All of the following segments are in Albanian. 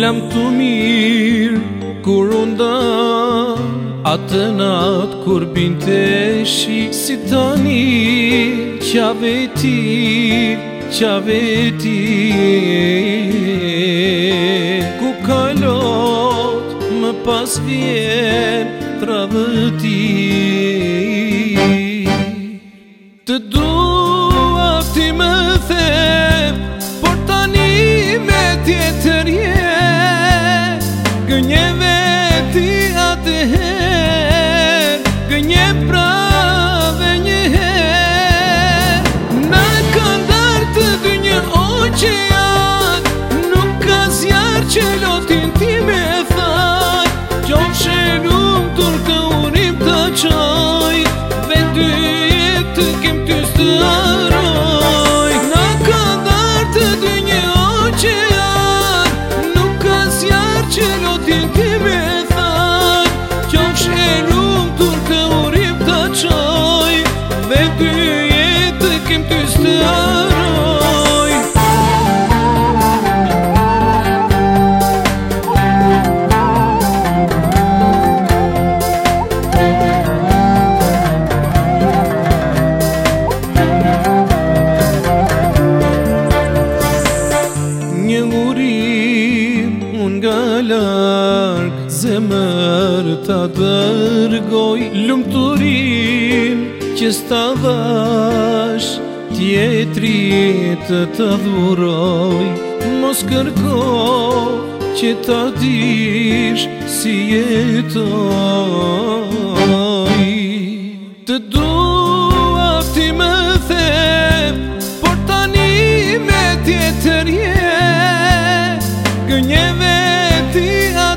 Volam të mirë kur unda atë natë kur binte shi si tani qaveti ku kalot më pas vjen tradhëti të dua ti më them por tani me tjetër je gënje veti atëher gënje prave njëher na kanë dar të dy një oqean nuk ka zjarë që lotin ti me thar qofshe lumtur të urim të qaj vet dy jetë kem ty së aroj na kanë dar të dy një oqean nuk ka zjarë që lotin ti me thar qofshe lumtur të urim të qaj vet dy jetë kem ty së aroj një urim unë nga larg zemër ta dërgoj lumturin që s'ta dhash tjetrit të dhuroj mos kërko që ta dish si jetoj të dua ti më them por tani me tjetër je gënje veti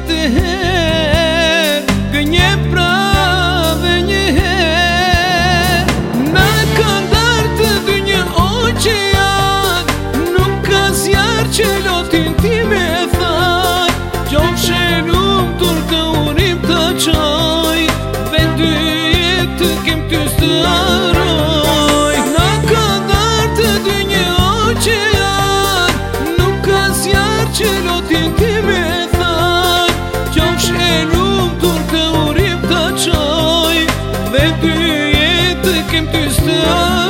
atëher gënje prave njëher na kanë dar të dy një oqean nuk ka zjarë që lotin ti me thar qofshe lumtur të urim të qaj vet dy jetë kem ty së aroj na kanë dar të dy një oqean nuk ka zjarë që lotin ti me thar qofshe lumtur të urim të qaj vet dy jetë kem ty së aroj